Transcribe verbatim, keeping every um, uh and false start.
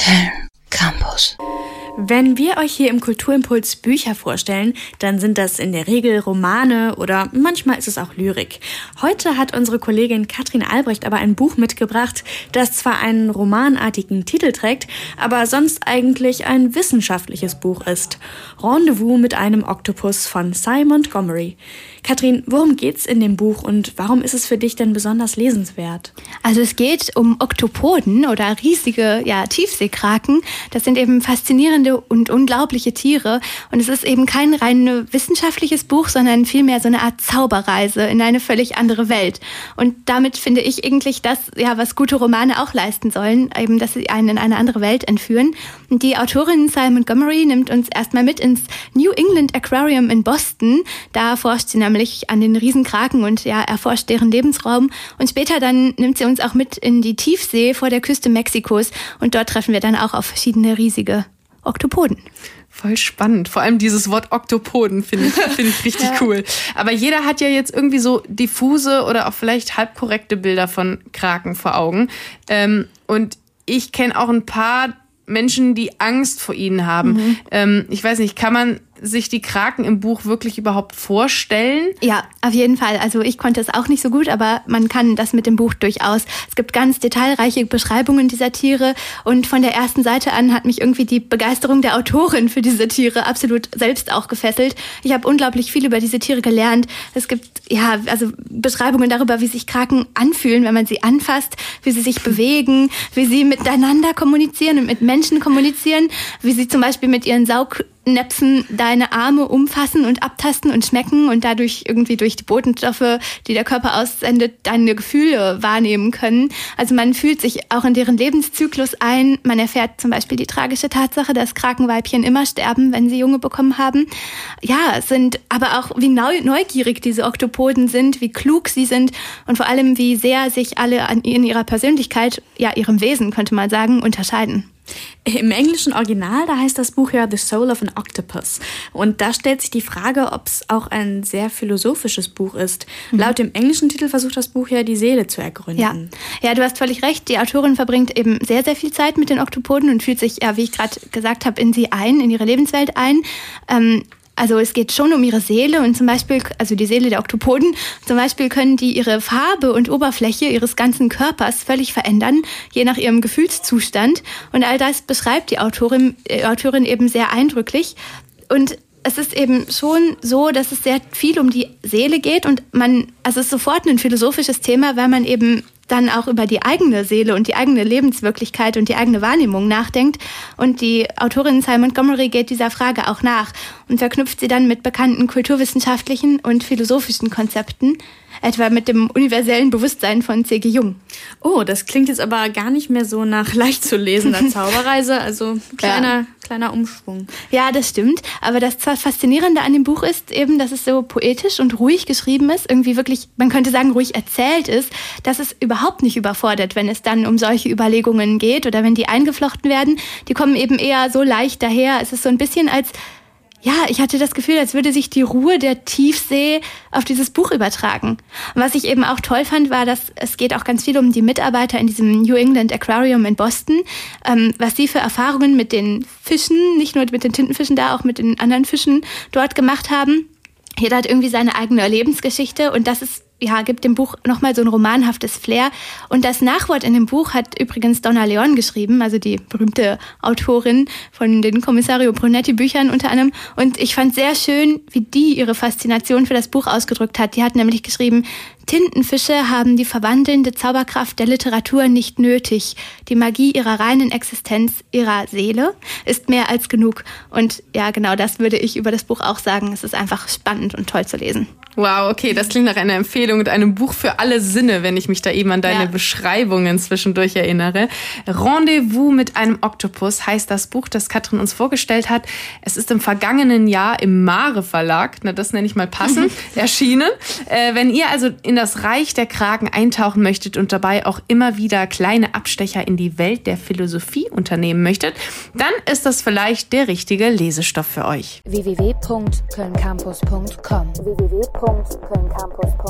Köln Campus. Wenn wir euch hier im Kulturimpuls Bücher vorstellen, dann sind das in der Regel Romane oder manchmal ist es auch Lyrik. Heute hat unsere Kollegin Katrin Albrecht aber ein Buch mitgebracht, das zwar einen romanartigen Titel trägt, aber sonst eigentlich ein wissenschaftliches Buch ist. Rendezvous mit einem Oktopus von Sy Montgomery. Katrin, worum geht's in dem Buch und warum ist es für dich denn besonders lesenswert? Also es geht um Oktopoden oder riesige ja, Tiefseekraken. Das sind eben faszinierende und unglaubliche Tiere. Und es ist eben kein rein wissenschaftliches Buch, sondern vielmehr so eine Art Zauberreise in eine völlig andere Welt. Und damit finde ich eigentlich das, ja, was gute Romane auch leisten sollen, eben, dass sie einen in eine andere Welt entführen. Und die Autorin Sy Montgomery nimmt uns erstmal mit ins New England Aquarium in Boston. Da forscht sie nämlich an den Riesenkraken und ja, erforscht deren Lebensraum. Und später dann nimmt sie uns auch mit in die Tiefsee vor der Küste Mexikos. Und dort treffen wir dann auch auf verschiedene riesige Oktopoden. Voll spannend. Vor allem dieses Wort Oktopoden finde ich, finde ich richtig ja. cool. Aber jeder hat ja jetzt irgendwie so diffuse oder auch vielleicht halbkorrekte Bilder von Kraken vor Augen. Ähm, und ich kenne auch ein paar Menschen, die Angst vor ihnen haben. Mhm. Ähm, ich weiß nicht, kann man sich die Kraken im Buch wirklich überhaupt vorstellen? Ja, auf jeden Fall. Also ich konnte es auch nicht so gut, aber man kann das mit dem Buch durchaus. Es gibt ganz detailreiche Beschreibungen dieser Tiere und von der ersten Seite an hat mich irgendwie die Begeisterung der Autorin für diese Tiere absolut selbst auch gefesselt. Ich habe unglaublich viel über diese Tiere gelernt. Es gibt ja also Beschreibungen darüber, wie sich Kraken anfühlen, wenn man sie anfasst, wie sie sich bewegen, wie sie miteinander kommunizieren und mit Menschen kommunizieren, wie sie zum Beispiel mit ihren Saug Näpfen deine Arme umfassen und abtasten und schmecken und dadurch irgendwie durch die Botenstoffe, die der Körper aussendet, deine Gefühle wahrnehmen können. Also man fühlt sich auch in deren Lebenszyklus ein. Man erfährt zum Beispiel die tragische Tatsache, dass Krakenweibchen immer sterben, wenn sie Junge bekommen haben. Ja, es sind aber auch, wie neugierig diese Oktopoden sind, wie klug sie sind und vor allem, wie sehr sich alle an, in ihrer Persönlichkeit, ja, ihrem Wesen, könnte man sagen, unterscheiden. Im englischen Original, da heißt das Buch ja The Soul of an Octopus. Und da stellt sich die Frage, ob es auch ein sehr philosophisches Buch ist. Mhm. Laut dem englischen Titel versucht das Buch ja, die Seele zu ergründen. Ja. ja, du hast völlig recht. Die Autorin verbringt eben sehr, sehr viel Zeit mit den Oktopoden und fühlt sich, ja, wie ich gerade gesagt habe, in sie ein, in ihre Lebenswelt ein. Ähm, Also es geht schon um ihre Seele und zum Beispiel, also die Seele der Oktopoden, zum Beispiel können die ihre Farbe und Oberfläche ihres ganzen Körpers völlig verändern, je nach ihrem Gefühlszustand. Und all das beschreibt die Autorin, äh, Autorin eben sehr eindrücklich. Und es ist eben schon so, dass es sehr viel um die Seele geht und man, also es ist sofort ein philosophisches Thema, weil man eben dann auch über die eigene Seele und die eigene Lebenswirklichkeit und die eigene Wahrnehmung nachdenkt. Und die Autorin Sy Montgomery geht dieser Frage auch nach und verknüpft sie dann mit bekannten kulturwissenschaftlichen und philosophischen Konzepten, etwa mit dem universellen Bewusstsein von C G Jung. Oh, das klingt jetzt aber gar nicht mehr so nach leicht zu lesender Zauberreise, also kleiner, ja. kleiner Umschwung. Ja, das stimmt, aber das Faszinierende an dem Buch ist eben, dass es so poetisch und ruhig geschrieben ist, irgendwie wirklich, man könnte sagen, ruhig erzählt ist, dass es überhaupt nicht überfordert, wenn es dann um solche Überlegungen geht oder wenn die eingeflochten werden. Die kommen eben eher so leicht daher. Es ist so ein bisschen als, ja, ich hatte das Gefühl, als würde sich die Ruhe der Tiefsee auf dieses Buch übertragen. Und was ich eben auch toll fand, war, dass es geht auch ganz viel um die Mitarbeiter in diesem New England Aquarium in Boston, ähm, was sie für Erfahrungen mit den Fischen, nicht nur mit den Tintenfischen da, auch mit den anderen Fischen dort gemacht haben. Jeder hat irgendwie seine eigene Lebensgeschichte und das ist ja, gibt dem Buch nochmal so ein romanhaftes Flair. Und das Nachwort in dem Buch hat übrigens Donna Leon geschrieben, also die berühmte Autorin von den Commissario Brunetti Büchern unter anderem. Und ich fand sehr schön, wie die ihre Faszination für das Buch ausgedrückt hat. Die hat nämlich geschrieben, Tintenfische haben die verwandelnde Zauberkraft der Literatur nicht nötig. Die Magie ihrer reinen Existenz, ihrer Seele, ist mehr als genug. Und ja, genau das würde ich über das Buch auch sagen. Es ist einfach spannend und toll zu lesen. Wow, okay, das klingt nach einer Empfehlung und einem Buch für alle Sinne, wenn ich mich da eben an deine ja. Beschreibungen zwischendurch erinnere. Rendezvous mit einem Oktopus heißt das Buch, das Katrin uns vorgestellt hat. Es ist im vergangenen Jahr im Mare Verlag, na das nenne ich mal passend, erschienen. Äh, wenn ihr also in das Reich der Kraken eintauchen möchtet und dabei auch immer wieder kleine Abstecher in die Welt der Philosophie unternehmen möchtet, dann ist das vielleicht der richtige Lesestoff für euch. w w w punkt köln campus punkt com w w w punkt köln campus punkt com